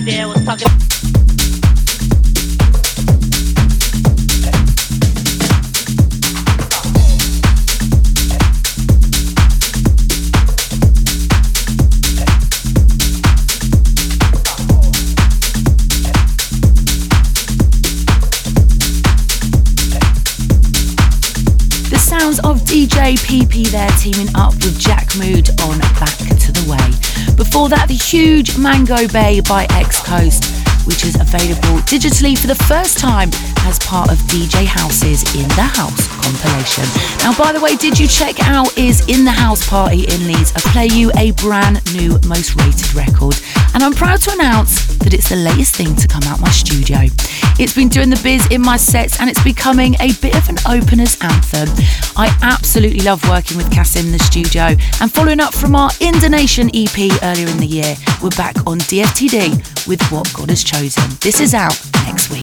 right there was talking. Of DJ PP there teaming up with Jack Mood on Back to the Way. Before that, the huge Mango Bay by X-Coast, which is available digitally for the first time as part of DJ House's In The House compilation. Now, by the way, did you check out Is In The House Party in Leeds? I play you a brand new most rated record, and I'm proud to announce that it's the latest thing to come out my studio. It's been doing the biz in my sets and it's becoming a bit of an opener's anthem. I absolutely love working with Cass in the studio, and following up from our Indonesian EP earlier in the year, we're back on DFTD with What God Has Chosen. This is out next week.